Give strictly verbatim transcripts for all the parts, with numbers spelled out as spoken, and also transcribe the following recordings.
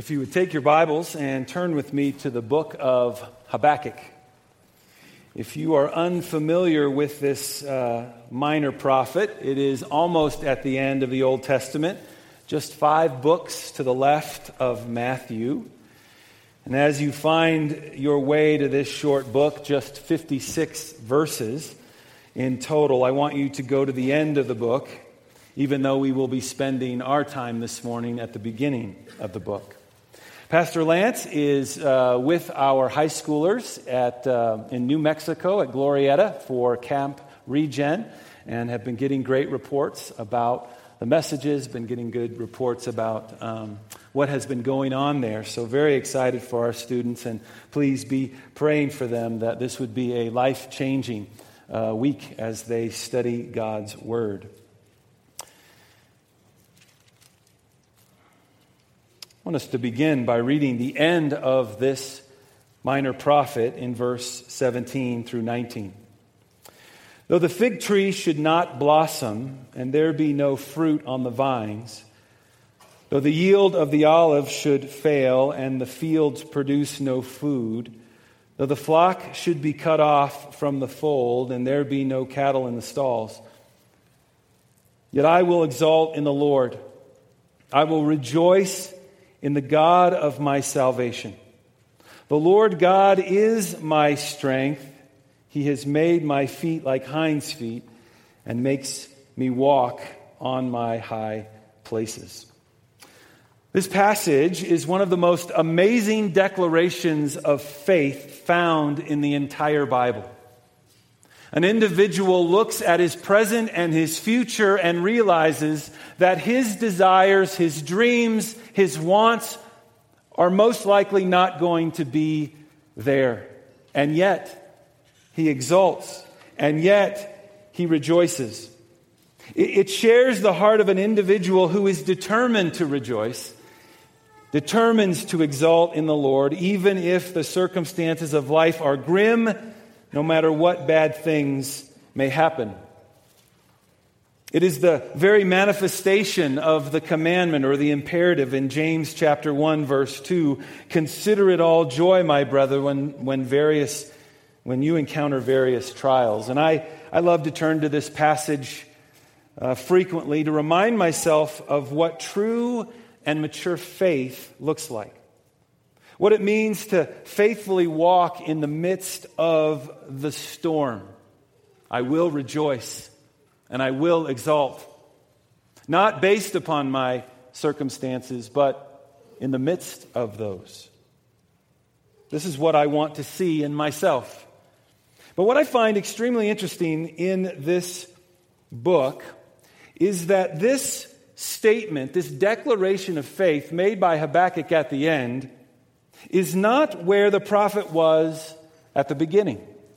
If you would take your Bibles and turn with me to the book of Habakkuk. If you are unfamiliar with this uh, minor prophet, it is almost at the end of the Old Testament, just five books to the left of Matthew. And as you find your way to this short book, just fifty-six verses in total, I want you to go to the end of the book, even though we will be spending our time this morning at the beginning of the book. Pastor Lance is uh, with our high schoolers at uh, in New Mexico at Glorieta for Camp Regen, and have been getting great reports about the messages, been getting good reports about um, what has been going on there. So very excited for our students, and please be praying for them that this would be a life-changing uh, week as they study God's Word. I want us to begin by reading the end of this minor prophet in verse seventeen through nineteen. Though the fig tree should not blossom, and there be no fruit on the vines, though the yield of the olive should fail, and the fields produce no food, though the flock should be cut off from the fold, and there be no cattle in the stalls, yet I will exult in the Lord. I will rejoice in the God of my salvation. The Lord God is my strength. He has made my feet like hinds' feet and makes me walk on my high places. This passage is one of the most amazing declarations of faith found in the entire Bible. An individual looks at his present and his future and realizes that his desires, his dreams, his wants are most likely not going to be there. And yet, he exults. And yet, he rejoices. It shares the heart of an individual who is determined to rejoice, determines to exult in the Lord, even if the circumstances of life are grim, no matter what bad things may happen. It is the very manifestation of the commandment or the imperative in James chapter one, verse two. Consider it all joy, my brother, when, when various when you encounter various trials. And I, I love to turn to this passage uh, frequently to remind myself of what true and mature faith looks like. What it means to faithfully walk in the midst of the storm. I will rejoice and I will exult. Not based upon my circumstances, but in the midst of those. This is what I want to see in myself. But what I find extremely interesting in this book is that this statement, this declaration of faith made by Habakkuk at the end, is not where the prophet was at the beginning.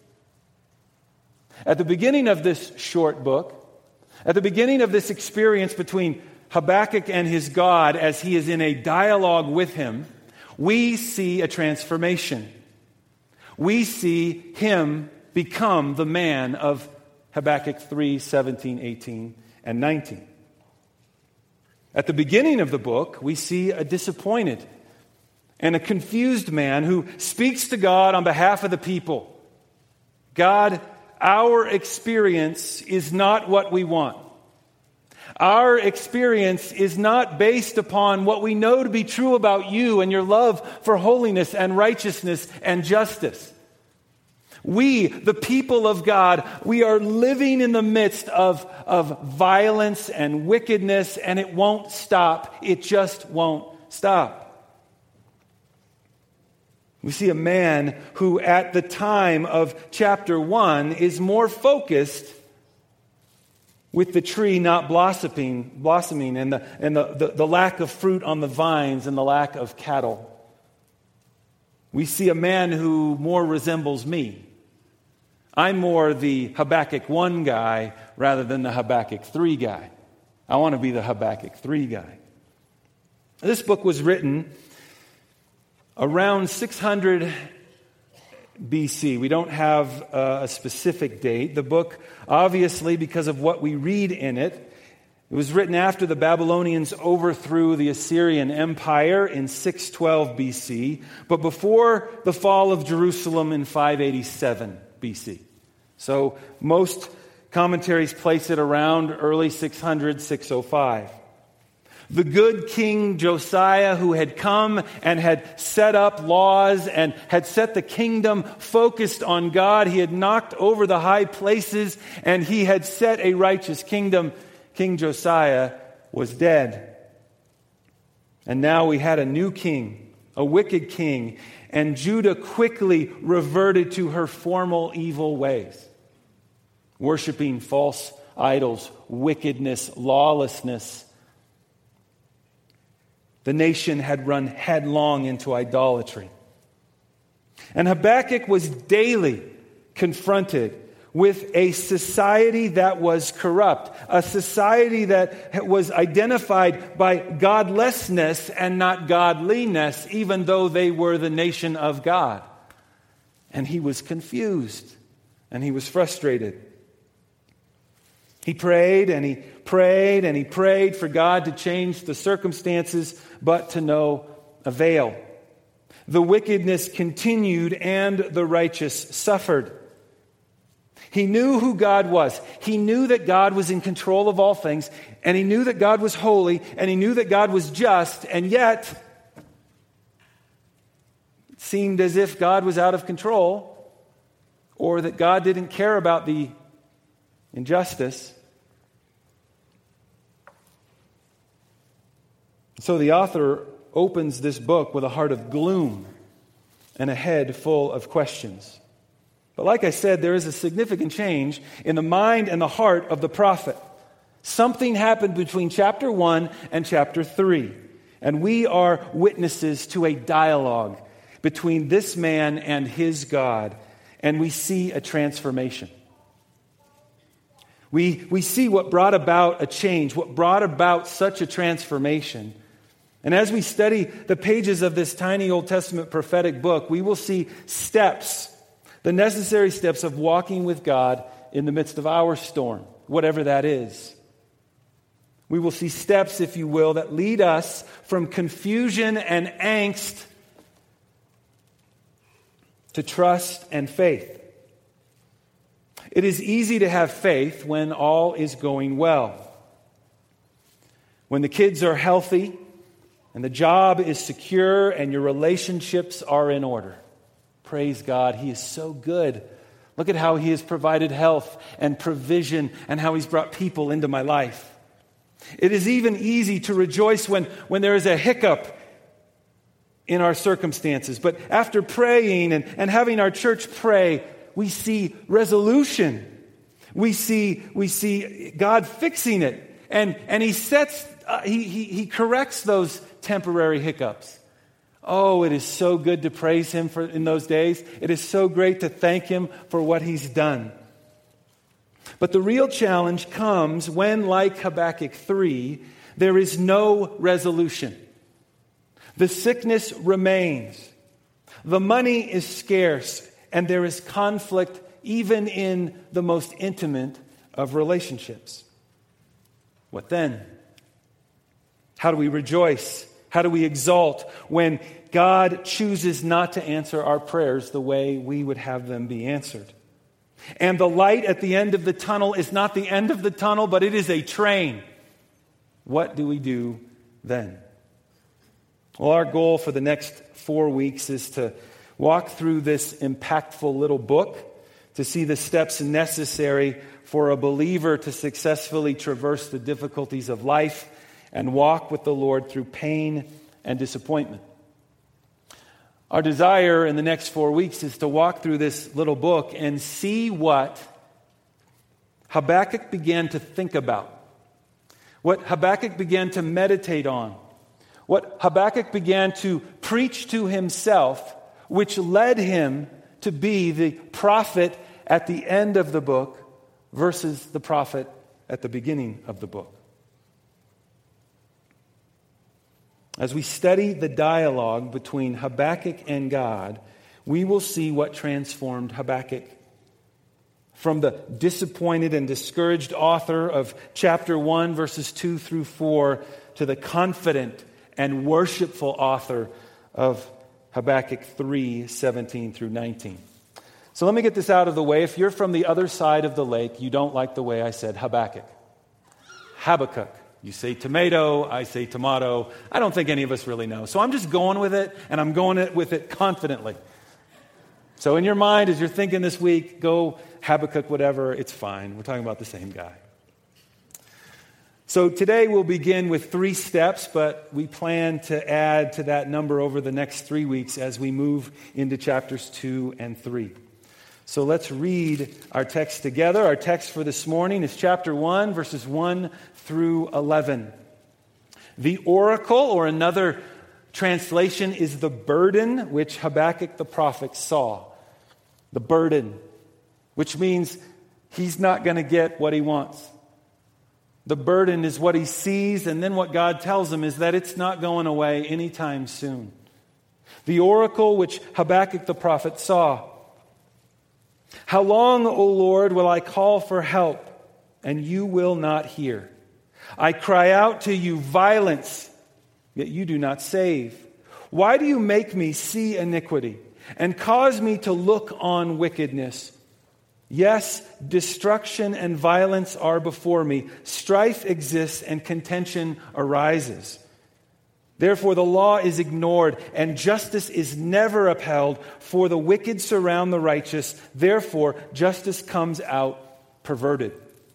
At the beginning of this short book, at the beginning of this experience between Habakkuk and his God as he is in a dialogue with him, we see a transformation. We see him become the man of Habakkuk three, seventeen, eighteen, and nineteen. At the beginning of the book, we see a disappointed and a confused man who speaks to God on behalf of the people. God, our experience is not what we want. Our experience is not based upon what we know to be true about you and your love for holiness and righteousness and justice. We, the people of God, we are living in the midst of, of violence and wickedness, and it won't stop. It just won't stop. We see a man who at the time of chapter one is more focused with the tree not blossoming, blossoming and, the, and the, the, the lack of fruit on the vines and the lack of cattle. We see a man who more resembles me. I'm more the Habakkuk one guy rather than the Habakkuk three guy. I want to be the Habakkuk three guy. This book was written around six hundred B C. We don't have uh, a specific date. The book, obviously, because of what we read in it, It was written after the Babylonians overthrew the Assyrian Empire in six twelve B C, but before the fall of Jerusalem in five eighty-seven B C. So most commentaries place it around early six hundred, six oh five. The good King Josiah, who had come and had set up laws and had set the kingdom focused on God, he had knocked over the high places and he had set a righteous kingdom. King Josiah was dead. And now we had a new king, a wicked king, and Judah quickly reverted to her former evil ways, worshiping false idols, wickedness, lawlessness. The nation had run headlong into idolatry. And Habakkuk was daily confronted with a society that was corrupt, a society that was identified by godlessness and not godliness, even though they were the nation of God. And he was confused and he was frustrated. He prayed and he prayed and he prayed for God to change the circumstances, but to no avail. The wickedness continued and the righteous suffered. He knew who God was. He knew that God was in control of all things, and he knew that God was holy, and he knew that God was just, and yet it seemed as if God was out of control, or that God didn't care about the injustice. So the author opens this book with a heart of gloom and a head full of questions. But like I said, there is a significant change in the mind and the heart of the prophet. Something happened between chapter one and chapter three. And we are witnesses to a dialogue between this man and his God. And we see a transformation. We, we see what brought about a change, what brought about such a transformation. And as we study the pages of this tiny Old Testament prophetic book, we will see steps, the necessary steps of walking with God in the midst of our storm, whatever that is. We will see steps, if you will, that lead us from confusion and angst to trust and faith. It is easy to have faith when all is going well. When the kids are healthy and the job is secure and your relationships are in order. Praise God, He is so good. Look at how He has provided health and provision and how He's brought people into my life. It is even easy to rejoice when, when there is a hiccup in our circumstances. But after praying and, and having our church pray, we see resolution. We see, we see God fixing it. And, and He sets, uh, he, he, he corrects those temporary hiccups. Oh, it is so good to praise Him for in those days. It is so great to thank Him for what He's done. But the real challenge comes when, like Habakkuk three, there is no resolution. The sickness remains. The money is scarce. And there is conflict even in the most intimate of relationships. What then? How do we rejoice? How do we exult when God chooses not to answer our prayers the way we would have them be answered? And the light at the end of the tunnel is not the end of the tunnel, but it is a train. What do we do then? Well, our goal for the next four weeks is to walk through this impactful little book to see the steps necessary for a believer to successfully traverse the difficulties of life and walk with the Lord through pain and disappointment. Our desire in the next four weeks is to walk through this little book and see what Habakkuk began to think about, what Habakkuk began to meditate on, what Habakkuk began to preach to himself, which led him to be the prophet at the end of the book versus the prophet at the beginning of the book. As we study the dialogue between Habakkuk and God, we will see what transformed Habakkuk. from the disappointed and discouraged author of chapter one, verses two through four, to the confident and worshipful author of Habakkuk three, seventeen through nineteen. So let me get this out of the way. If you're from the other side of the lake, you don't like the way I said Habakkuk. Habakkuk. You say tomato, I say tomato. I don't think any of us really know. So I'm just going with it, and I'm going it with it confidently. So in your mind, as you're thinking this week, go Habakkuk, whatever, it's fine. We're talking about the same guy. So today we'll begin with three steps, but we plan to add to that number over the next three weeks as we move into chapters two and three. So let's read our text together. Our text for this morning is chapter one, verses one through eleven. The oracle, or another translation, is the burden which Habakkuk the prophet saw. The burden, which means he's not going to get what he wants. The burden is what he sees, and then what God tells him is that it's not going away anytime soon. The oracle which Habakkuk the prophet saw. How long, O Lord, will I call for help, and you will not hear? I cry out to you violence, yet you do not save. Why do you make me see iniquity and cause me to look on wickedness? Yes, destruction and violence are before me. Strife exists and contention arises. Therefore, the law is ignored and justice is never upheld, for the wicked surround the righteous. Therefore, justice comes out perverted.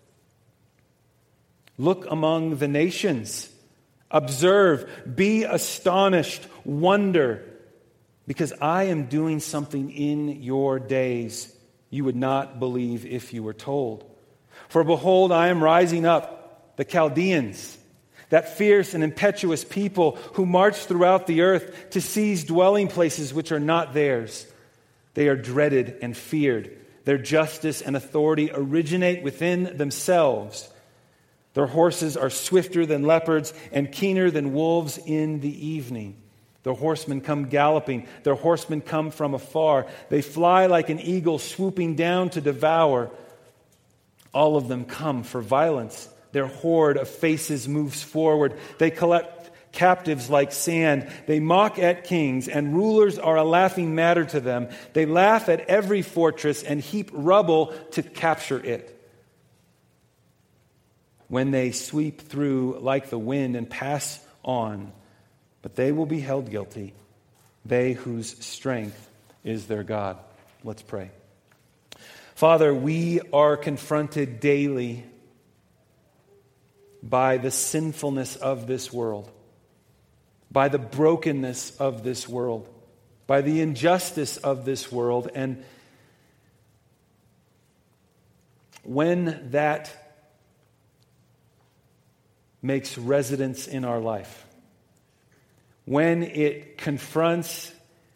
Look among the nations. Observe, be astonished, wonder, because I am doing something in your days you would not believe if you were told. For behold, I am rising up, the Chaldeans, that fierce and impetuous people who march throughout the earth to seize dwelling places which are not theirs. They are dreaded and feared. Their justice and authority originate within themselves. Their horses are swifter than leopards and keener than wolves in the evening. Their horsemen come galloping. Their horsemen come from afar. They fly like an eagle swooping down to devour. All of them come for violence. Their horde of faces moves forward. They collect captives like sand. They mock at kings, and rulers are a laughing matter to them. They laugh at every fortress and heap rubble to capture it. When they sweep through like the wind and pass on, but they will be held guilty, they whose strength is their God. Let's pray. Father, we are confronted daily by the sinfulness of this world, by the brokenness of this world, by the injustice of this world. And when that makes residence in our life, when it confronts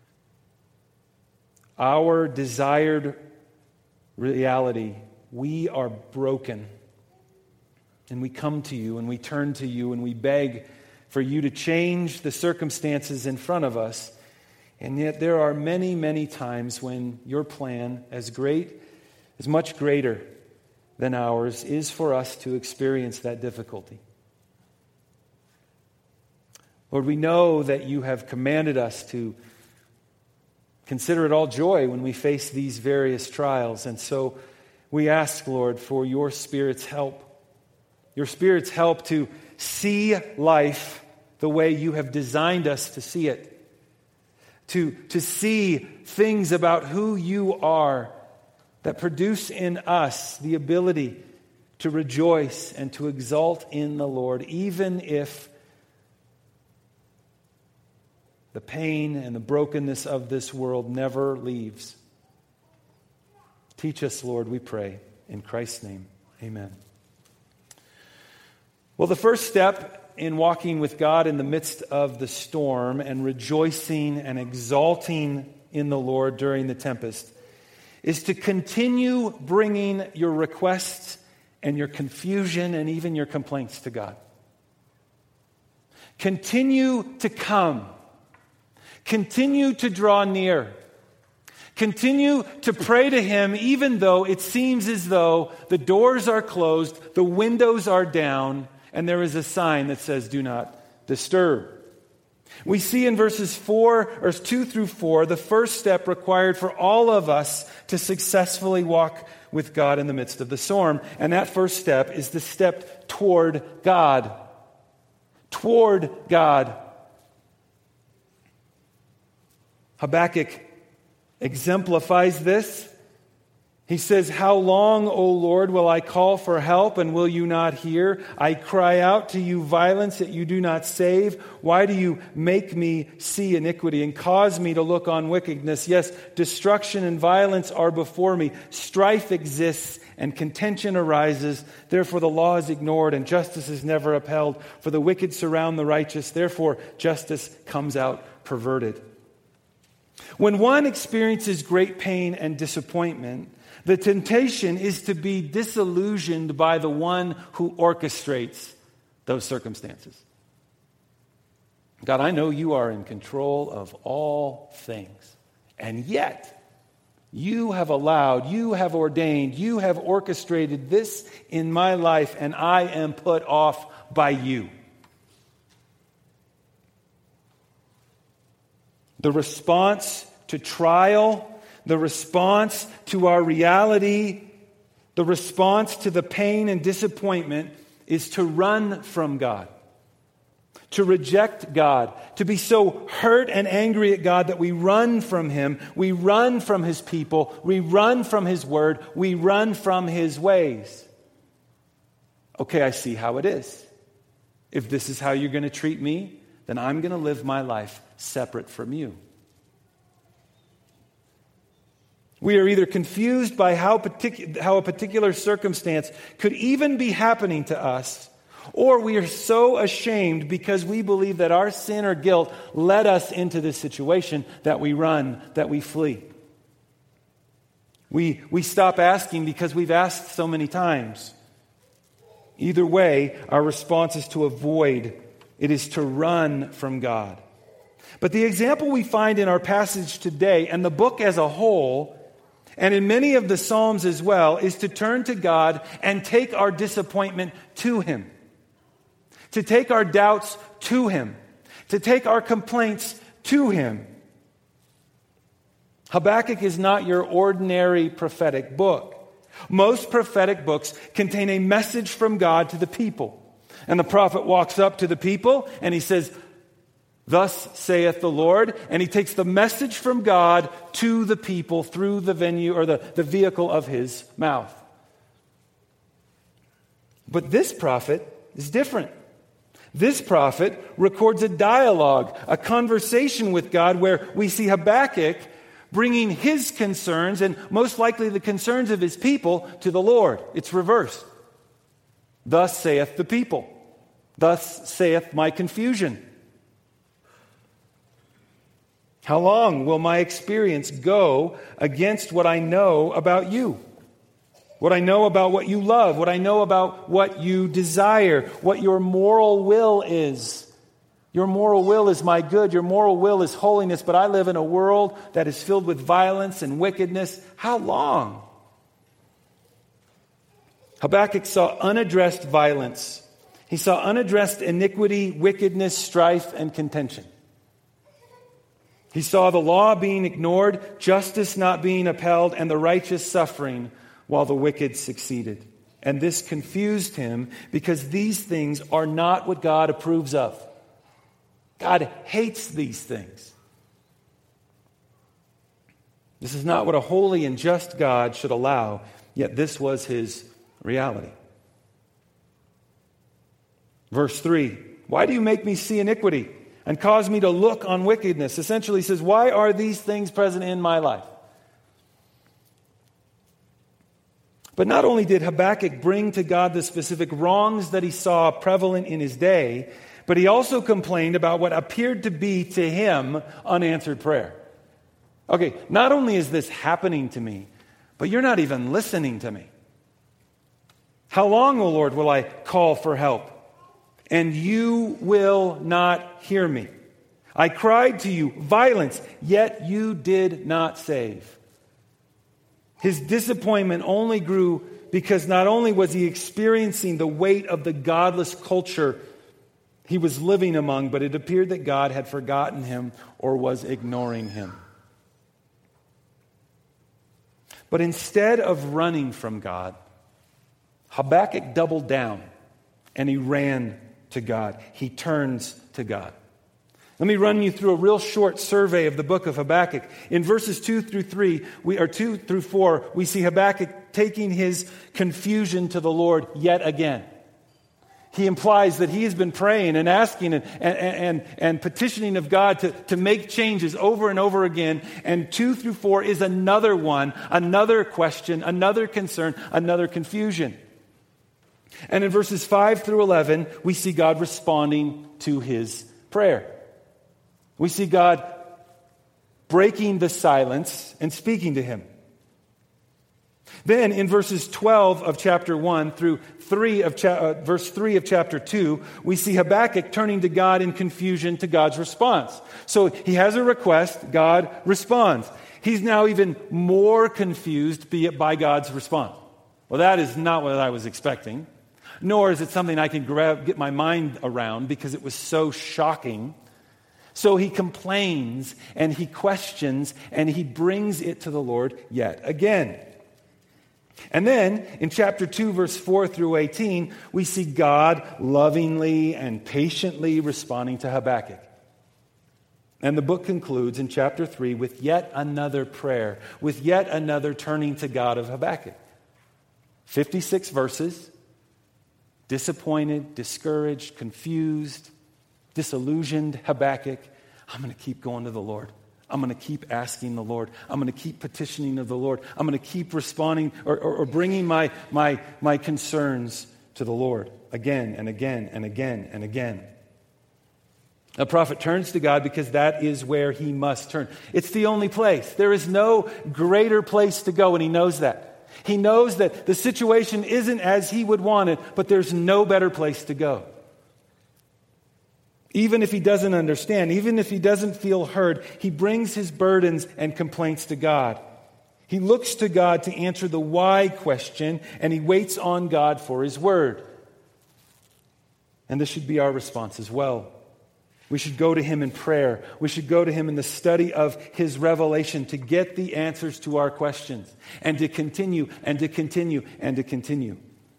our desired reality, we are broken. And we come to you and we turn to you and we beg for you to change the circumstances in front of us. And yet there are many, many times when your plan, as great, as much greater than ours, is for us to experience that difficulty. Lord, we know that you have commanded us to consider it all joy when we face these various trials. And so we ask, Lord, for your Spirit's help. Your Spirit's help to see life the way you have designed us to see it. To, to see things about who you are that produce in us the ability to rejoice and to exult in the Lord, even if the pain and the brokenness of this world never leaves. Teach us, Lord, we pray. In Christ's name, amen. Well, the first step in walking with God in the midst of the storm and rejoicing and exalting in the Lord during the tempest is to continue bringing your requests and your confusion and even your complaints to God. Continue to come. Continue to draw near. Continue to pray to him even though it seems as though the doors are closed, the windows are down, and there is a sign that says, do not disturb. We see in verses four or two through four the first step required for all of us to successfully walk with God in the midst of the storm. And that first step is the step toward God. Toward God. Habakkuk exemplifies this. He says, how long, O Lord, will I call for help, and will you not hear? I cry out to you violence, yet you do not save. Why do you make me see iniquity and cause me to look on wickedness? Yes, destruction and violence are before me. Strife exists and contention arises. Therefore the law is ignored and justice is never upheld. For the wicked surround the righteous. Therefore justice comes out perverted. When one experiences great pain and disappointment, the temptation is to be disillusioned by the one who orchestrates those circumstances. God, I know you are in control of all things, and yet you have allowed, you have ordained, you have orchestrated this in my life, and I am put off by you. The response to trial, the response to our reality, the response to the pain and disappointment is to run from God, to reject God, to be so hurt and angry at God that we run from him, we run from his people, we run from his word, we run from his ways. Okay, I see how it is. If this is how you're going to treat me, then I'm going to live my life separate from you. We are either confused by how, particu- how a particular circumstance could even be happening to us, or we are so ashamed because we believe that our sin or guilt led us into this situation that we run, that we flee. We, we stop asking because we've asked so many times. Either way, our response is to avoid. It is to run from God. But the example we find in our passage today and the book as a whole, and in many of the Psalms as well, is to turn to God and take our disappointment to him. To take our doubts to him. To take our complaints to him. Habakkuk is not your ordinary prophetic book. Most prophetic books contain a message from God to the people. And the prophet walks up to the people and he says, thus saith the Lord, and he takes the message from God to the people through the venue or the, the vehicle of his mouth. But this prophet is different. This prophet records a dialogue, a conversation with God where we see Habakkuk bringing his concerns and most likely the concerns of his people to the Lord. It's reversed. Thus saith the people. Thus saith my confusion. How long will my experience go against what I know about you? What I know about what you love, what I know about what you desire, what your moral will is. Your moral will is my good, your moral will is holiness, but I live in a world that is filled with violence and wickedness. How long? Habakkuk saw unaddressed violence. He saw unaddressed iniquity, wickedness, strife, and contention. He saw the law being ignored, justice not being upheld, and the righteous suffering while the wicked succeeded. And this confused him because these things are not what God approves of. God hates these things. This is not what a holy and just God should allow, yet this was his reality. Verse three, why do you make me see iniquity and cause me to look on wickedness? Essentially he says, why are these things present in my life? But not only did Habakkuk bring to God the specific wrongs that he saw prevalent in his day, but he also complained about what appeared to be to him unanswered prayer. Okay, not only is this happening to me, but you're not even listening to me. How long, O Lord, will I call for help? And you will not hear me. I cried to you, violence, yet you did not save. His disappointment only grew because not only was he experiencing the weight of the godless culture he was living among, but it appeared that God had forgotten him or was ignoring him. But instead of running from God, Habakkuk doubled down and he ran to God. He turns to God. Let me run you through a real short survey of the book of Habakkuk. In verses two through three, we or two through four, we see Habakkuk taking his confusion to the Lord yet again. He implies that he has been praying and asking and, and, and, and petitioning of God to, to make changes over and over again. And two through four is another one, another question, another concern, another confusion. And in verses five through eleven, we see God responding to his prayer. We see God breaking the silence and speaking to him. Then in verses twelve of chapter one through three of cha- uh, verse three of chapter two, we see Habakkuk turning to God in confusion to God's response. So he has a request, God responds. He's now even more confused by God's response. Well, that is not what I was expecting, nor is it something I can grab, get my mind around because it was so shocking. So he complains and he questions and he brings it to the Lord yet again. And then in chapter two, verse four through eighteen, we see God lovingly and patiently responding to Habakkuk. And the book concludes in chapter three with yet another prayer, with yet another turning to God of Habakkuk. fifty-six verses, disappointed, discouraged, confused, disillusioned Habakkuk. I'm going to keep going to the Lord. I'm going to keep asking the Lord. I'm going to keep petitioning of the Lord. I'm going to keep responding or, or, or bringing my, my, my concerns to the Lord again and again and again and again. A prophet turns to God because that is where he must turn. It's the only place. There is no greater place to go, and he knows that. He knows that the situation isn't as he would want it, but there's no better place to go. Even if he doesn't understand, even if he doesn't feel heard, he brings his burdens and complaints to God. He looks to God to answer the why question, and he waits on God for his word. And this should be our response as well. We should go to him in prayer. We should go to him in the study of his revelation to get the answers to our questions and to continue and to continue and to continue.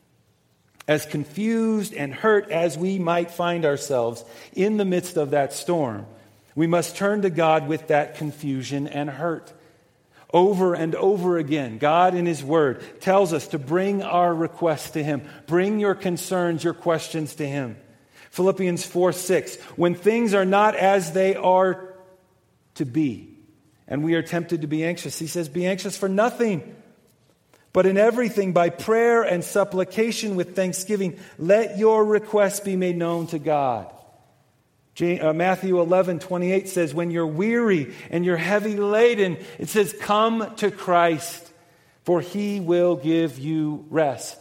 As confused and hurt as we might find ourselves in the midst of that storm, we must turn to God with that confusion and hurt. Over and over again, God in his word tells us to bring our requests to him. Bring your concerns, your questions to him. Philippians four six, when things are not as they are to be, and we are tempted to be anxious, he says, be anxious for nothing. But in everything, by prayer and supplication with thanksgiving, let your requests be made known to God. Matthew eleven twenty-eight says, when you're weary and you're heavy laden, it says, come to Christ, for he will give you rest.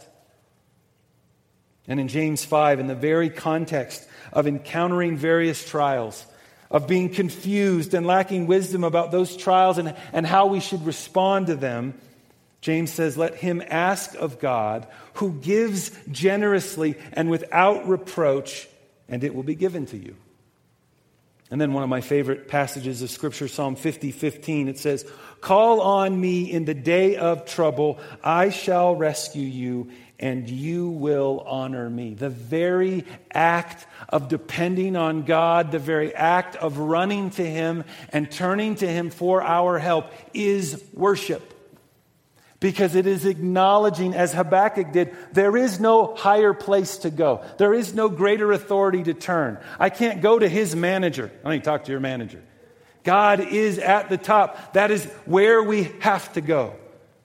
And in James five, in the very context of encountering various trials, of being confused and lacking wisdom about those trials and, and how we should respond to them, James says, let him ask of God, who gives generously and without reproach, and it will be given to you. And then one of my favorite passages of Scripture, Psalm fifty fifteen, it says, call on me in the day of trouble, I shall rescue you, and you will honor me. The very act of depending on God, the very act of running to him and turning to him for our help is worship. Because it is acknowledging, as Habakkuk did, there is no higher place to go. There is no greater authority to turn. I can't go to his manager. I need to talk to your manager. God is at the top. That is where we have to go.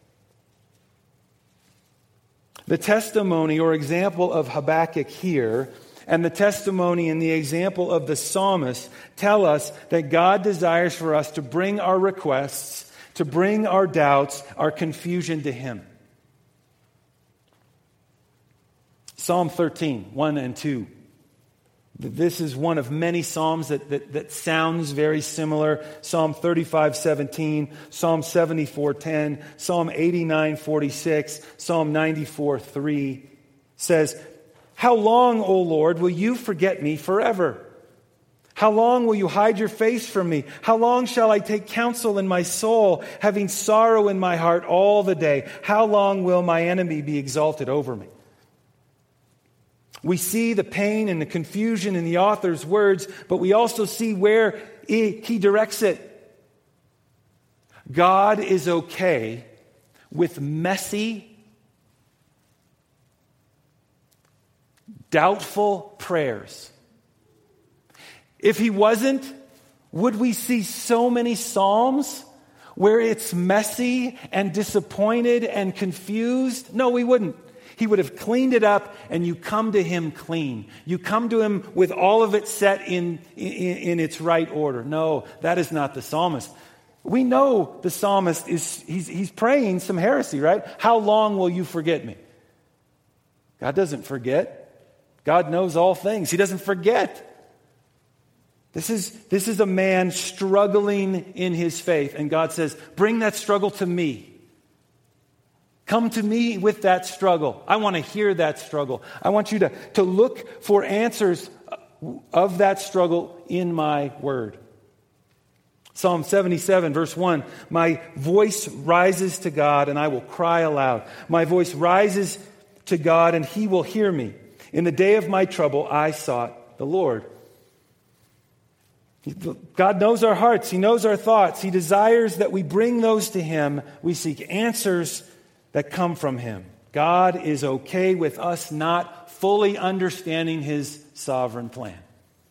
The testimony or example of Habakkuk here and the testimony and the example of the psalmist tell us that God desires for us to bring our requests, to bring our doubts, our confusion to him. Psalm thirteen, one and two. This is one of many Psalms that, that, that sounds very similar. Psalm thirty-five seventeen, Psalm seventy-four ten, Psalm eighty-nine forty-six, Psalm ninety-four three says, "How long, O Lord, will you forget me forever? How long will you hide your face from me? How long shall I take counsel in my soul, having sorrow in my heart all the day? How long will my enemy be exalted over me?" We see the pain and the confusion in the author's words, but we also see where he directs it. God is okay with messy, doubtful prayers. If he wasn't, would we see so many Psalms where it's messy and disappointed and confused? No, we wouldn't. He would have cleaned it up, and you come to him clean. You come to him with all of it set in, in, in its right order. No, that is not the psalmist. We know the psalmist is he's, he's praying some heresy, right? How long will you forget me? God doesn't forget. God knows all things. He doesn't forget. This is, this is a man struggling in his faith, and God says, bring that struggle to me. Come to me with that struggle. I want to hear that struggle. I want you to, to look for answers of that struggle in my word. Psalm seventy-seven, verse one, "My voice rises to God, and I will cry aloud. My voice rises to God, and he will hear me. In the day of my trouble, I sought the Lord." God knows our hearts. He knows our thoughts. He desires that we bring those to him. We seek answers that come from him. God is okay with us not fully understanding his sovereign plan.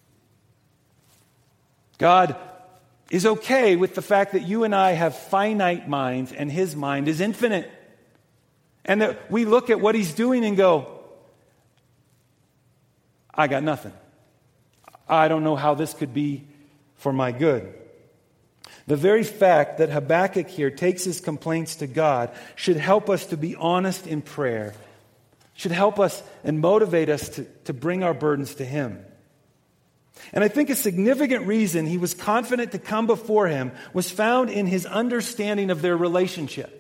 God is okay with the fact that you and I have finite minds and his mind is infinite. And that we look at what he's doing and go, I got nothing. I don't know how this could be for my good. The very fact that Habakkuk here takes his complaints to God should help us to be honest in prayer, should help us and motivate us to, to bring our burdens to him. And I think a significant reason he was confident to come before him was found in his understanding of their relationship.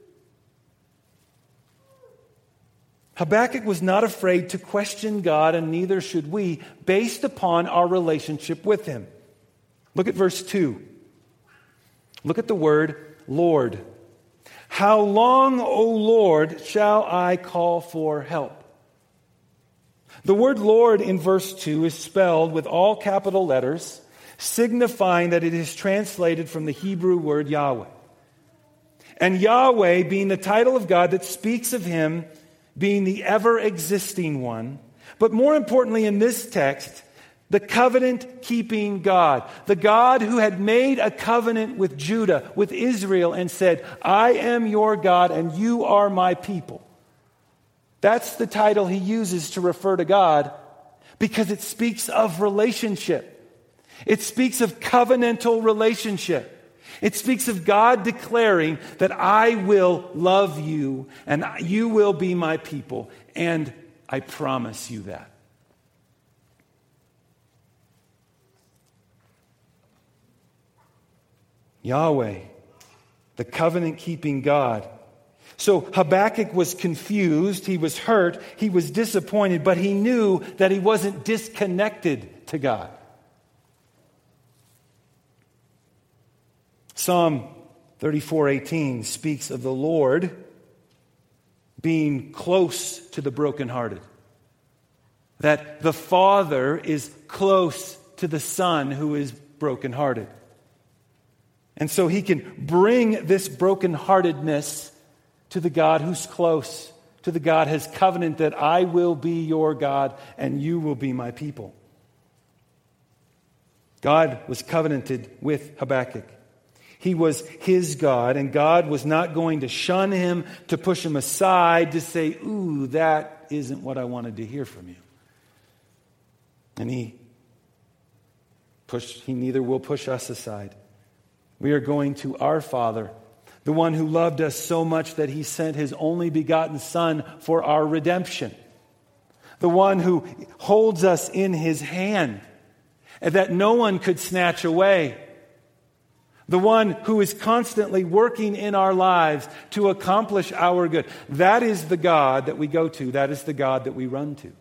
Habakkuk was not afraid to question God, and neither should we, based upon our relationship with him. Look at verse two. Look at the word Lord. "How long, O Lord, shall I call for help?" The word Lord in verse two is spelled with all capital letters, signifying that it is translated from the Hebrew word Yahweh. And Yahweh being the title of God that speaks of him being the ever-existing one, but more importantly in this text, the covenant-keeping God. The God who had made a covenant with Judah, with Israel, and said, I am your God and you are my people. That's the title he uses to refer to God because it speaks of relationship. It speaks of covenantal relationship. It speaks of God declaring that I will love you and you will be my people, and I promise you that. Yahweh, the covenant-keeping God. So Habakkuk was confused, he was hurt, he was disappointed, but he knew that he wasn't disconnected to God. Psalm thirty-four eighteen speaks of the Lord being close to the brokenhearted. That the Father is close to the Son who is brokenhearted. And so he can bring this brokenheartedness to the God who's close, to the God who has covenant that I will be your God and you will be my people. God was covenanted with Habakkuk. He was his God, and God was not going to shun him, to push him aside, to say, ooh, that isn't what I wanted to hear from you. And he pushed, he neither will push us aside. We are going to our Father, the one who loved us so much that he sent his only begotten Son for our redemption. the one who holds us in his hand and that no one could snatch away, the one who is constantly working in our lives to accomplish our good. That is the God that we go to. That is the God that we run to.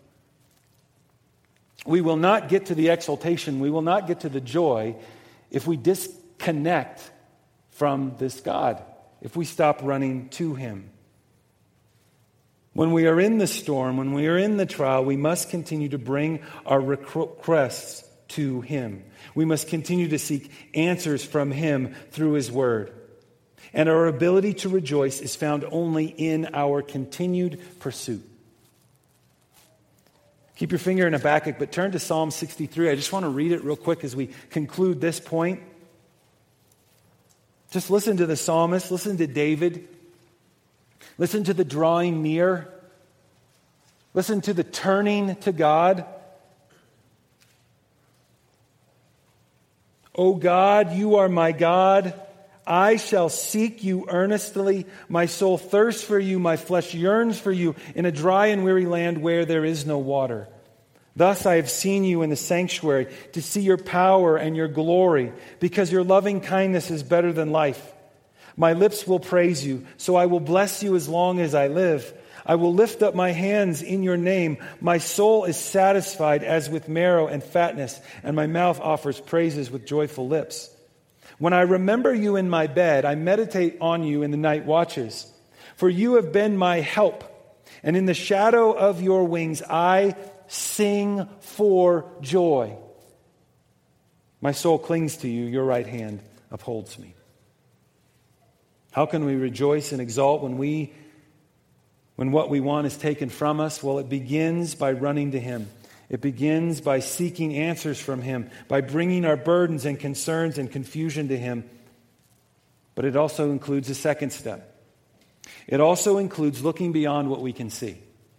We will not get to the exaltation, we will not get to the joy if we disconnect from this God, if we stop running to him. When we are in the storm, when we are in the trial, we must continue to bring our requests to him. We must continue to seek answers from him through his word. And our ability to rejoice is found only in our continued pursuit. Keep your finger in Habakkuk, but turn to Psalm sixty-three. I just want to read it real quick as we conclude this point. Just listen to the psalmist. Listen to David. Listen to the drawing near. Listen to the turning to God. O God, you are my God. I shall seek you earnestly. My soul thirsts for you. My flesh yearns for you in a dry and weary land where there is no water. Thus I have seen you in the sanctuary to see your power and your glory, because your loving kindness is better than life. My lips will praise you, so I will bless you as long as I live. I will lift up my hands in your name. My soul is satisfied as with marrow and fatness, and my mouth offers praises with joyful lips. When I remember you in my bed, I meditate on you in the night watches. For you have been my help, and in the shadow of your wings I sing for joy. My soul clings to you, your right hand upholds me. How can we rejoice and exult when we, when what we want is taken from us? Well, it begins by running to him. It begins by seeking answers from him, by bringing our burdens and concerns and confusion to him. But it also includes a second step. It also includes looking beyond what we can see.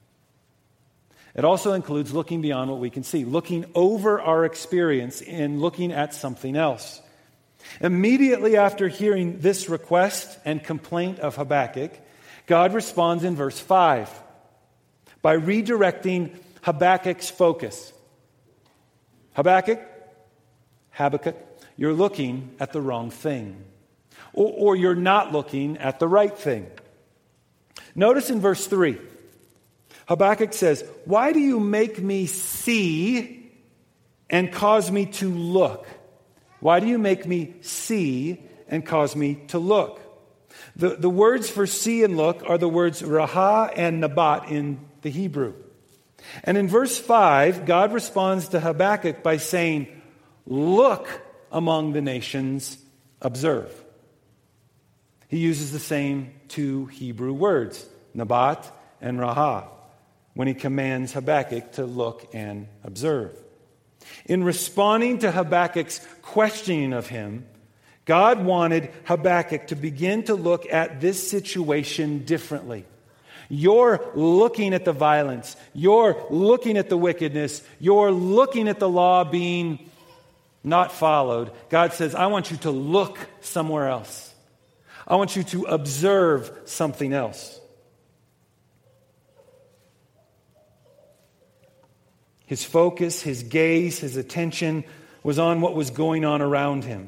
It also includes looking beyond what we can see, looking over our experience and looking at something else. Immediately after hearing this request and complaint of Habakkuk, God responds in verse five by redirecting Habakkuk's focus. Habakkuk, Habakkuk, you're looking at the wrong thing. Or, or you're not looking at the right thing. Notice in verse three, Habakkuk says, why do you make me see and cause me to look? Why do you make me see and cause me to look? The, the words for see and look are the words raha and nabat in the Hebrew. And in verse five, God responds to Habakkuk by saying, look among the nations, observe. He uses the same two Hebrew words, nabat and raha, when he commands Habakkuk to look and observe. In responding to Habakkuk's questioning of him, God wanted Habakkuk to begin to look at this situation differently. You're looking at the violence. You're looking at the wickedness. You're looking at the law being not followed. God says, I want you to look somewhere else. I want you to observe something else. His focus, his gaze, his attention was on what was going on around him.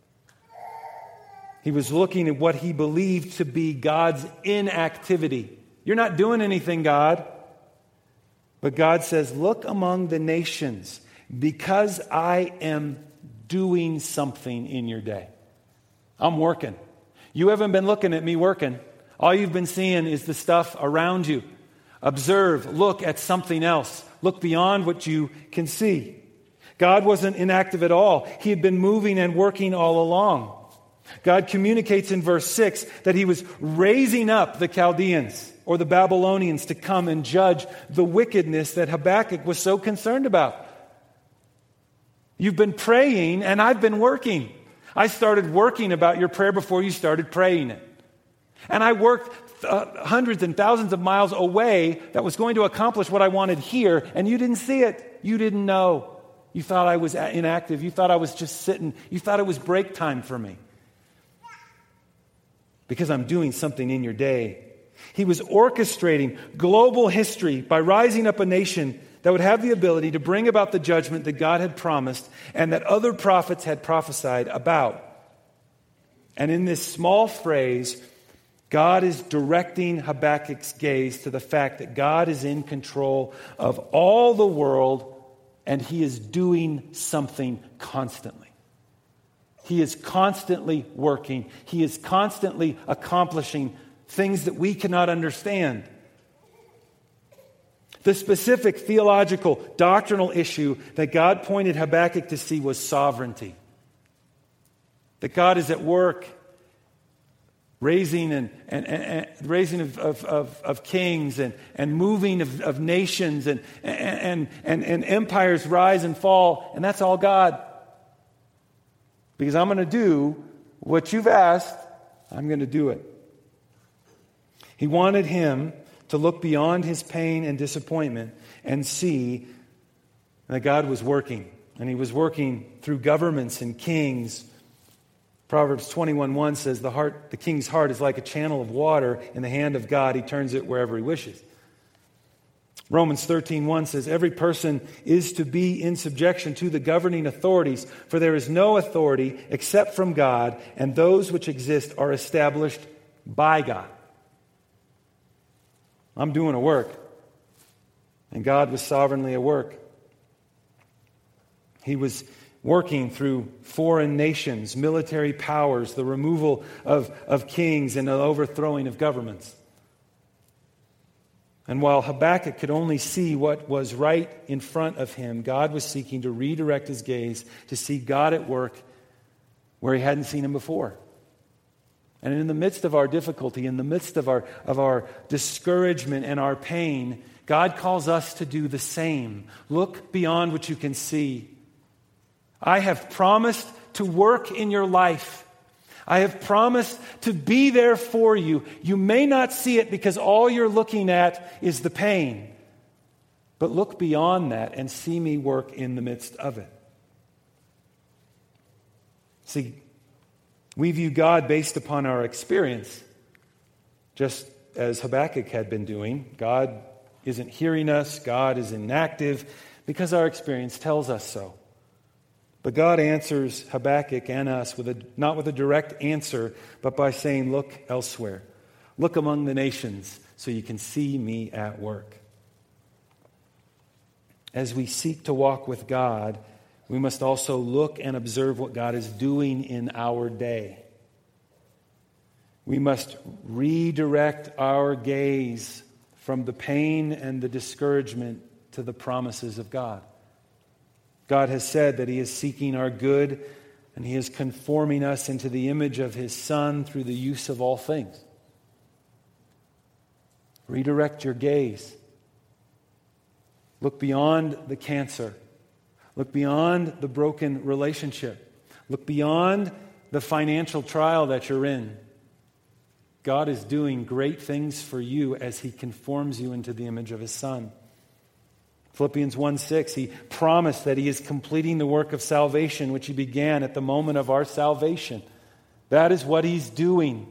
He was looking at what he believed to be God's inactivity. You're not doing anything, God. But God says, look among the nations, because I am doing something in your day. I'm working. You haven't been looking at me working. All you've been seeing is the stuff around you. Observe, look at something else. Look beyond what you can see. God wasn't inactive at all. He had been moving and working all along. God communicates in verse six that he was raising up the Chaldeans or the Babylonians to come and judge the wickedness that Habakkuk was so concerned about. You've been praying and I've been working. I started working about your prayer before you started praying it. And I worked uh, hundreds and thousands of miles away that was going to accomplish what I wanted here, and you didn't see it. You didn't know. You thought I was inactive. You thought I was just sitting. You thought it was break time for me. Because I'm doing something in your day. He was orchestrating global history by rising up a nation that would have the ability to bring about the judgment that God had promised and that other prophets had prophesied about. And in this small phrase, God is directing Habakkuk's gaze to the fact that God is in control of all the world and He is doing something constantly. He is constantly working. He is constantly accomplishing things that we cannot understand. The specific theological, doctrinal issue that God pointed Habakkuk to see was sovereignty. That God is at work raising and, and, and, and raising of, of, of, of kings and, and moving of, of nations and, and, and, and empires rise and fall, and that's all God. Because I'm going to do what you've asked, I'm going to do it. He wanted him to look beyond his pain and disappointment and see that God was working. And He was working through governments and kings. Proverbs twenty-one one says, the heart, the king's heart is like a channel of water in the hand of God. He turns it wherever He wishes. Romans thirteen one says, every person is to be in subjection to the governing authorities, for there is no authority except from God, and those which exist are established by God. I'm doing a work, and God was sovereignly at work. He was working through foreign nations, military powers, the removal of, of kings, and the overthrowing of governments. And while Habakkuk could only see what was right in front of him, God was seeking to redirect his gaze to see God at work where he hadn't seen Him before. And in the midst of our difficulty, in the midst of our, of our discouragement and our pain, God calls us to do the same. Look beyond what you can see. I have promised to work in your life. I have promised to be there for you. You may not see it because all you're looking at is the pain. But look beyond that and see me work in the midst of it. See, we view God based upon our experience, just as Habakkuk had been doing. God isn't hearing us. God is inactive because our experience tells us so. But God answers Habakkuk and us with a, not with a direct answer, but by saying, look elsewhere. Look among the nations so you can see me at work. As we seek to walk with God, we must also look and observe what God is doing in our day. We must redirect our gaze from the pain and the discouragement to the promises of God. God has said that He is seeking our good, and He is conforming us into the image of His Son through the use of all things. Redirect your gaze. Look beyond the cancer. Look beyond the broken relationship. Look beyond the financial trial that you're in. God is doing great things for you as He conforms you into the image of His Son. Philippians one six, He promised that He is completing the work of salvation which He began at the moment of our salvation. That is what He's doing.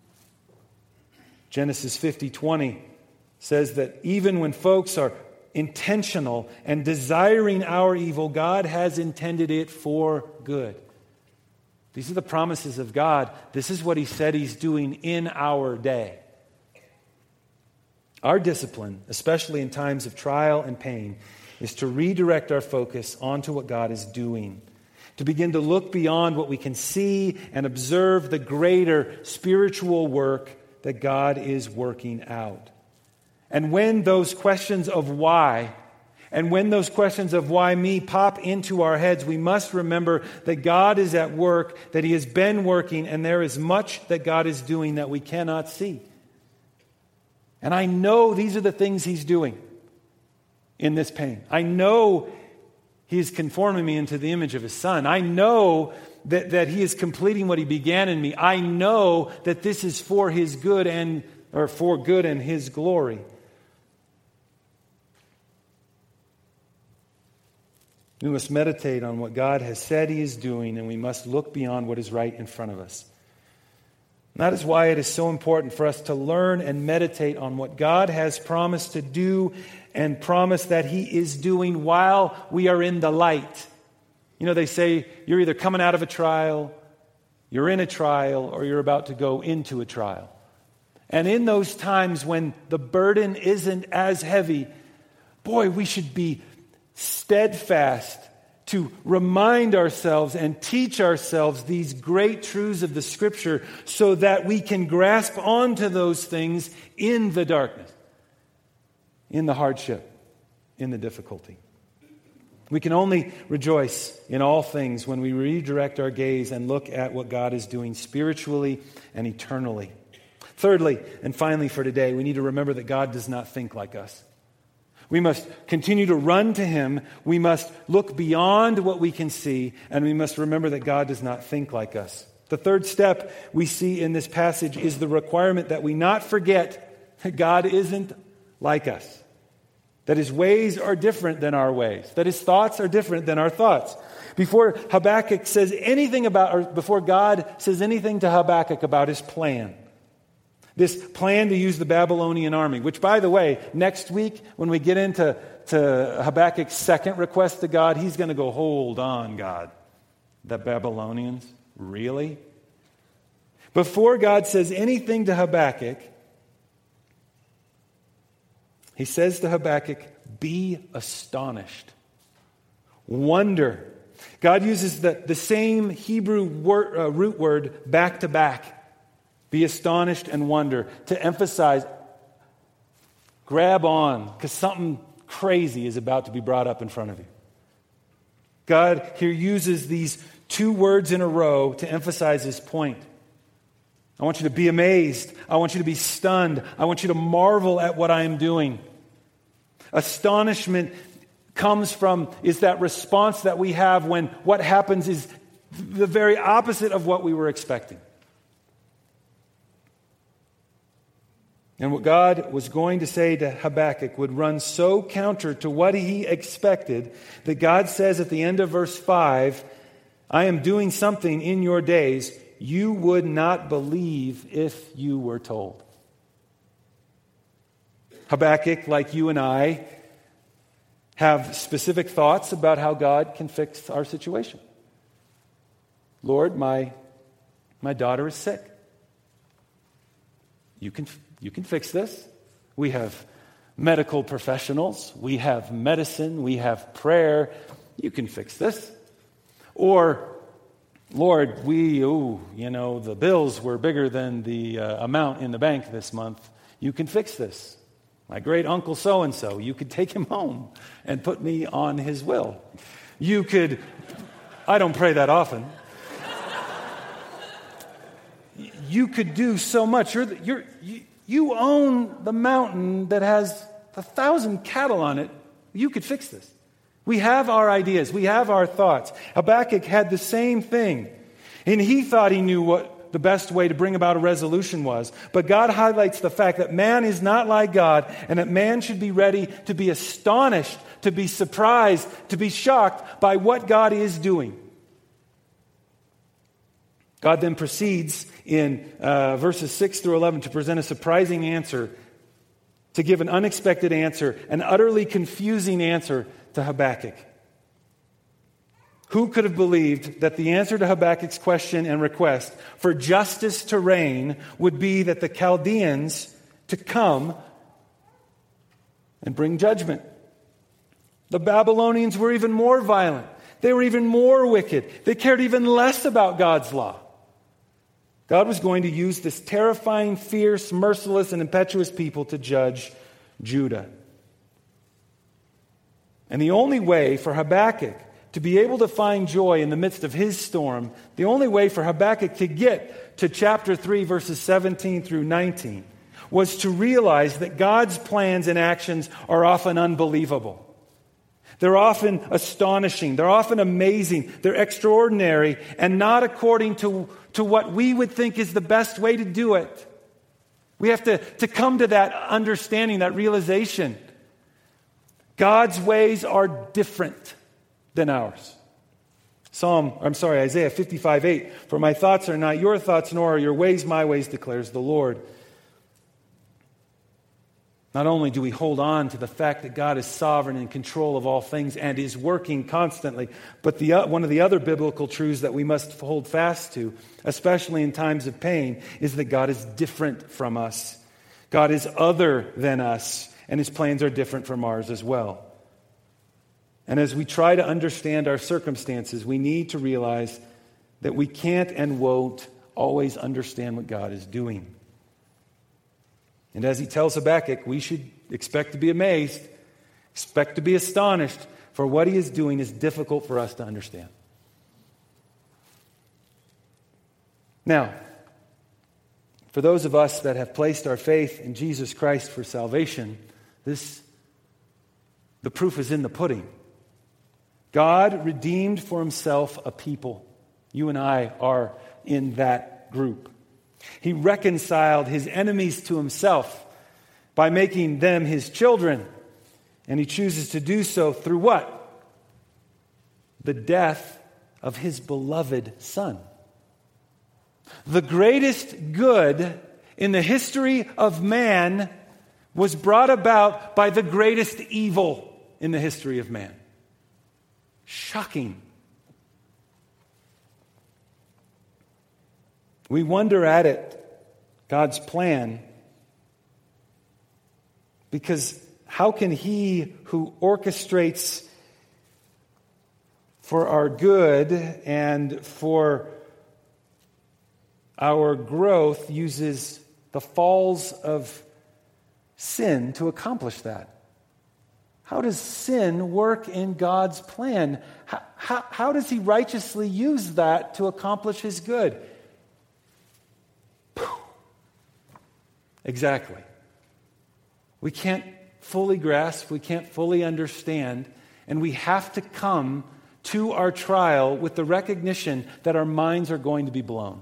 Genesis fifty twenty says that even when folks are intentional and desiring our evil, God has intended it for good. These are the promises of God. This is what He said He's doing in our day. Our discipline, especially in times of trial and pain, is to redirect our focus onto what God is doing. To begin to look beyond what we can see and observe the greater spiritual work that God is working out. And when those questions of why, and when those questions of why me pop into our heads, we must remember that God is at work, that He has been working, and there is much that God is doing that we cannot see. And I know these are the things He's doing in this pain. I know He is conforming me into the image of His Son. I know that, that He is completing what He began in me. I know that this is for His good and or for good and His glory. We must meditate on what God has said He is doing, and we must look beyond what is right in front of us. That is why it is so important for us to learn and meditate on what God has promised to do and promised that He is doing while we are in the light. You know, they say you're either coming out of a trial, you're in a trial, or you're about to go into a trial. And in those times when the burden isn't as heavy, boy, we should be steadfast to remind ourselves and teach ourselves these great truths of the Scripture so that we can grasp onto those things in the darkness, in the hardship, in the difficulty. We can only rejoice in all things when we redirect our gaze and look at what God is doing spiritually and eternally. Thirdly, and finally for today, we need to remember that God does not think like us. We must continue to run to Him. We must look beyond what we can see, and we must remember that God does not think like us. The third step we see in this passage is the requirement that we not forget that God isn't like us, that His ways are different than our ways, that His thoughts are different than our thoughts. Before Habakkuk says anything about, or before God says anything to Habakkuk about His plan, this plan to use the Babylonian army, which, by the way, next week when we get into to Habakkuk's second request to God, he's going to go, hold on, God. The Babylonians? Really? Before God says anything to Habakkuk, He says to Habakkuk, be astonished. Wonder. God uses the, the same Hebrew word, uh, root word back to back. Be astonished and wonder, to emphasize, grab on, because something crazy is about to be brought up in front of you. God here uses these two words in a row to emphasize His point. I want you to be amazed. I want you to be stunned. I want you to marvel at what I am doing. Astonishment comes from, is that response that we have when what happens is the very opposite of what we were expecting. And what God was going to say to Habakkuk would run so counter to what he expected that God says at the end of verse five, I am doing something in your days you would not believe if you were told. Habakkuk, like you and I, have specific thoughts about how God can fix our situation. Lord, my, my daughter is sick. You can You can fix this. We have medical professionals. We have medicine. We have prayer. You can fix this. Or, Lord, we, oh, you know, the bills were bigger than the uh, amount in the bank this month. You can fix this. My great uncle so-and-so, you could take him home and put me on his will. You could, I don't pray that often. You could do so much. You're, you're, you, You own the mountain that has a thousand cattle on it. You could fix this. We have our ideas. We have our thoughts. Habakkuk had the same thing. And he thought he knew what the best way to bring about a resolution was. But God highlights the fact that man is not like God and that man should be ready to be astonished, to be surprised, to be shocked by what God is doing. God then proceeds in uh, verses six through eleven to present a surprising answer, to give an unexpected answer, an utterly confusing answer to Habakkuk. Who could have believed that the answer to Habakkuk's question and request for justice to reign would be that the Chaldeans to come and bring judgment? The Babylonians were even more violent. They were even more wicked. They cared even less about God's law. God was going to use this terrifying, fierce, merciless, and impetuous people to judge Judah. And the only way for Habakkuk to be able to find joy in the midst of his storm, the only way for Habakkuk to get to chapter three, verses seventeen through nineteen, was to realize that God's plans and actions are often unbelievable. They're often astonishing. They're often amazing. They're extraordinary and not according to, to what we would think is the best way to do it. We have to, to come to that understanding, that realization. God's ways are different than ours. Psalm, I'm sorry, Isaiah fifty-five eight. For my thoughts are not your thoughts, nor are your ways my ways, declares the Lord. Not only do we hold on to the fact that God is sovereign and in control of all things and is working constantly, but the, uh, one of the other biblical truths that we must hold fast to, especially in times of pain, is that God is different from us. God is other than us, and His plans are different from ours as well. And as we try to understand our circumstances, we need to realize that we can't and won't always understand what God is doing. And as he tells Habakkuk, we should expect to be amazed, expect to be astonished, for what he is doing is difficult for us to understand. Now, for those of us that have placed our faith in Jesus Christ for salvation, this, the proof is in the pudding. God redeemed for Himself a people. You and I are in that group. He reconciled His enemies to Himself by making them His children. And He chooses to do so through what? The death of His beloved Son. The greatest good in the history of man was brought about by the greatest evil in the history of man. Shocking. We wonder at it, God's plan, because how can He who orchestrates for our good and for our growth uses the falls of sin to accomplish that? How does sin work in God's plan? How, how, how does He righteously use that to accomplish His good? Exactly. We can't fully grasp, we can't fully understand, and we have to come to our trial with the recognition that our minds are going to be blown.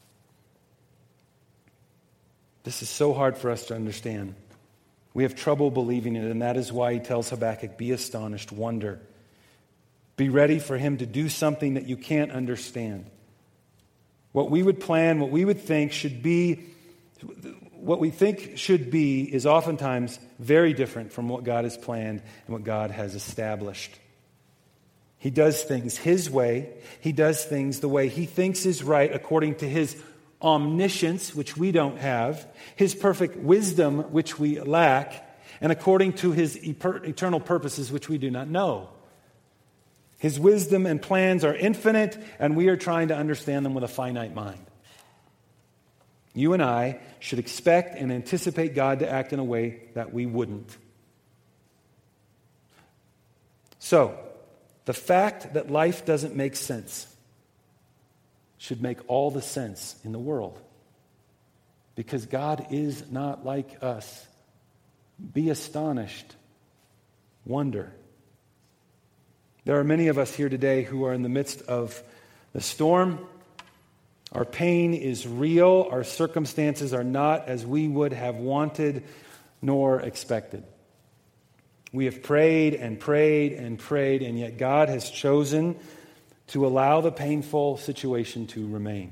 This is so hard for us to understand. We have trouble believing it, and that is why he tells Habakkuk, be astonished, wonder. Be ready for Him to do something that you can't understand. What we would plan, what we would think should be, what we think should be is oftentimes very different from what God has planned and what God has established. He does things His way. He does things the way He thinks is right according to His omniscience, which we don't have, His perfect wisdom, which we lack, and according to His eternal purposes, which we do not know. His wisdom and plans are infinite, and we are trying to understand them with a finite mind. You and I should expect and anticipate God to act in a way that we wouldn't. So, the fact that life doesn't make sense should make all the sense in the world. Because God is not like us. Be astonished. Wonder. There are many of us here today who are in the midst of the storm. Our pain is real. Our circumstances are not as we would have wanted nor expected. We have prayed and prayed and prayed, and yet God has chosen to allow the painful situation to remain.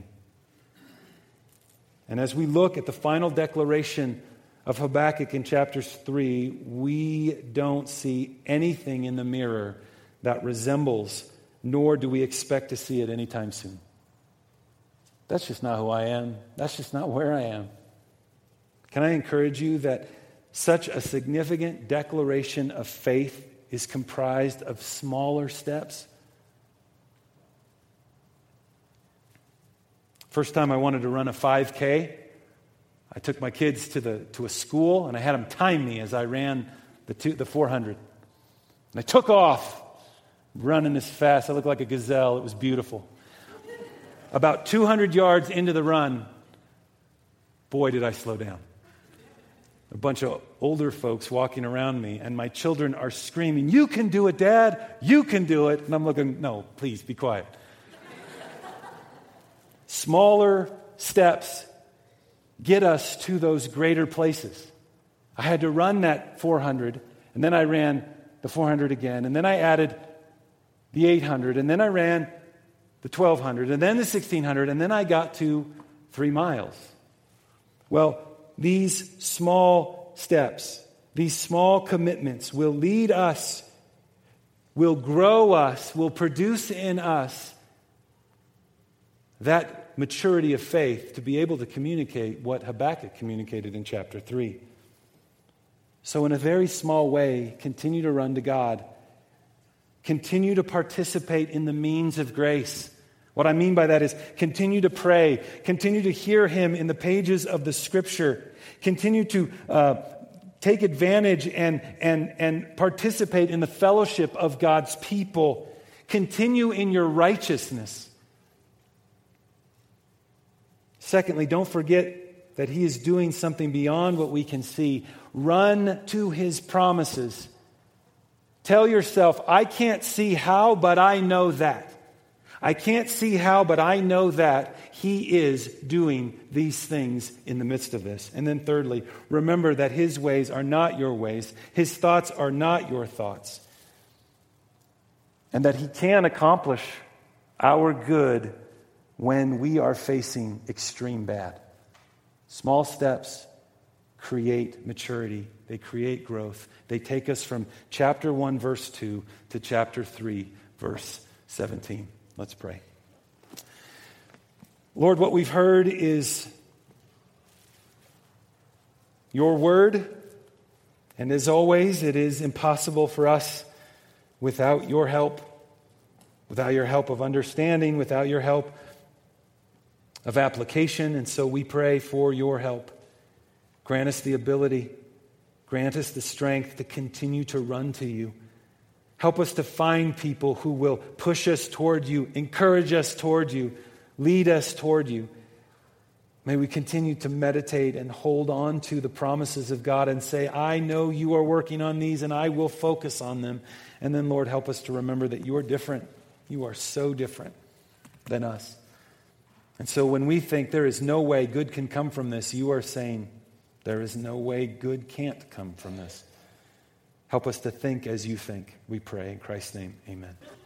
And as we look at the final declaration of Habakkuk in chapters three, we don't see anything in the mirror that resembles, nor do we expect to see it anytime soon. That's just not who I am. That's just not where I am. Can I encourage you that such a significant declaration of faith is comprised of smaller steps? First time I wanted to run a five K, I took my kids to the to a school and I had them time me as I ran the two, the four hundred. And I took off, running as fast. I looked like a gazelle. It was beautiful. About two hundred yards into the run, boy, did I slow down. A bunch of older folks walking around me, and my children are screaming, "You can do it, Dad! You can do it!" And I'm looking, no, please, be quiet. Smaller steps get us to those greater places. I had to run that four hundred, and then I ran the four hundred again, and then I added the eight hundred, and then I ran the twelve hundred, and then the sixteen hundred, and then I got to three miles. Well, these small steps, these small commitments will lead us, will grow us, will produce in us that maturity of faith to be able to communicate what Habakkuk communicated in chapter three. So in a very small way, continue to run to God. Continue to participate in the means of grace. What I mean by that is continue to pray. Continue to hear Him in the pages of the Scripture. Continue to uh, take advantage and, and, and participate in the fellowship of God's people. Continue in your righteousness. Secondly, don't forget that He is doing something beyond what we can see. Run to His promises. Tell yourself, I can't see how, but I know that. I can't see how, but I know that He is doing these things in the midst of this. And then thirdly, remember that His ways are not your ways. His thoughts are not your thoughts. And that He can accomplish our good when we are facing extreme bad. Small steps create maturity. They create growth. They take us from chapter one, verse two to chapter three, verse seventeen. Let's pray. Lord, what we've heard is your word, and as always, it is impossible for us without your help, without your help of understanding, without your help of application, and so we pray for your help. Grant us the ability, grant us the strength to continue to run to you. Help us to find people who will push us toward you, encourage us toward you, lead us toward you. May we continue to meditate and hold on to the promises of God and say, I know you are working on these and I will focus on them. And then, Lord, help us to remember that you are different. You are so different than us. And so when we think there is no way good can come from this, you are saying there is no way good can't come from this. Help us to think as you think, we pray in Christ's name, amen.